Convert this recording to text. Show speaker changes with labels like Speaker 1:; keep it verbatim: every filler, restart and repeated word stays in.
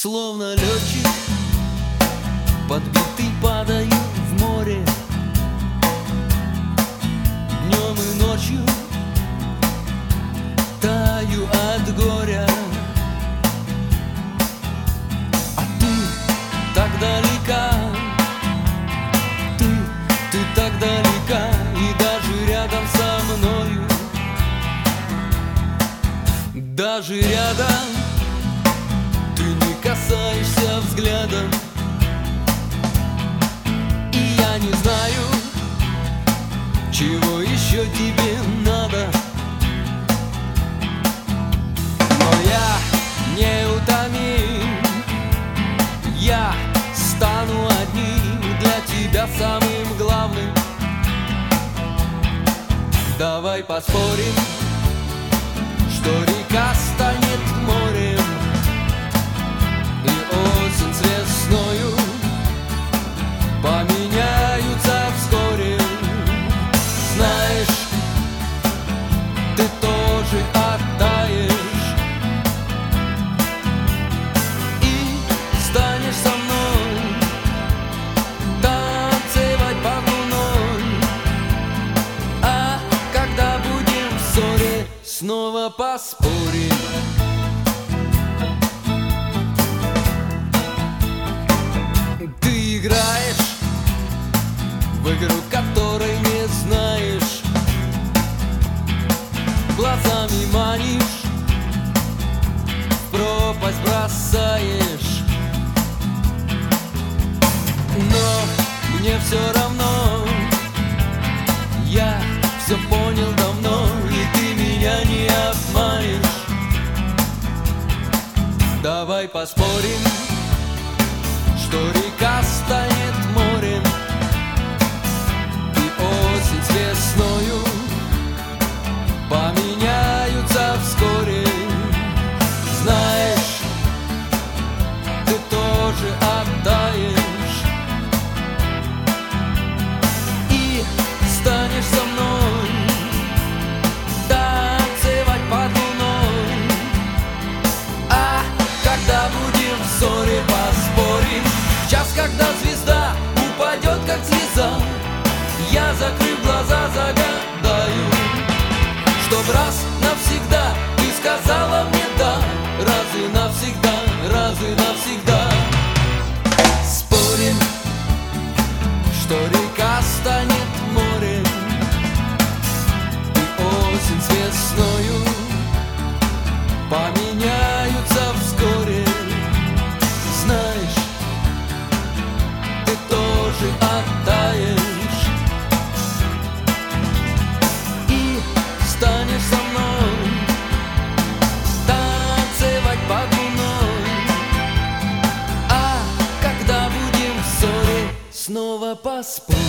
Speaker 1: словно летчик, подбитый, падаю в море. Днем и ночью таю от горя. А ты так далека, ты, ты так далека, и даже рядом со мною, даже рядом ты не касаешься взглядом. И я не знаю, чего еще тебе надо, но я неутомим. Я стану одним для тебя самым главным. Давай поспорим, что река станет морем, и осень с весною поменяются вскоре. Знаешь, ты тоже оттаешь и станешь со мной танцевать под луной. А когда будем в ссоре, снова поспорим. Ты играешь в игру, которой не знаешь, глазами манишь, в пропасть бросаешь. Но мне все равно, я все понял давно, и ты меня не обманешь. Давай поспорим, что река станет морем, и осень с весною поменяются вскоре. Знаешь, ты тоже оттаешь и станешь со мной танцевать под луной. А когда будем в ссоре, поспорим. Час, когда звезда упадет, как слеза, я, закрыв глаза, загадаю, чтоб раз навсегда ты сказала мне да. Раз и навсегда, раз и навсегда. Спорим, что река станет морем, и осень с весною поменяются вскоре. Знаешь, ты тоже оттаешь и станешь со мной танцевать под луной. А когда будем в ссоре, снова поспорим.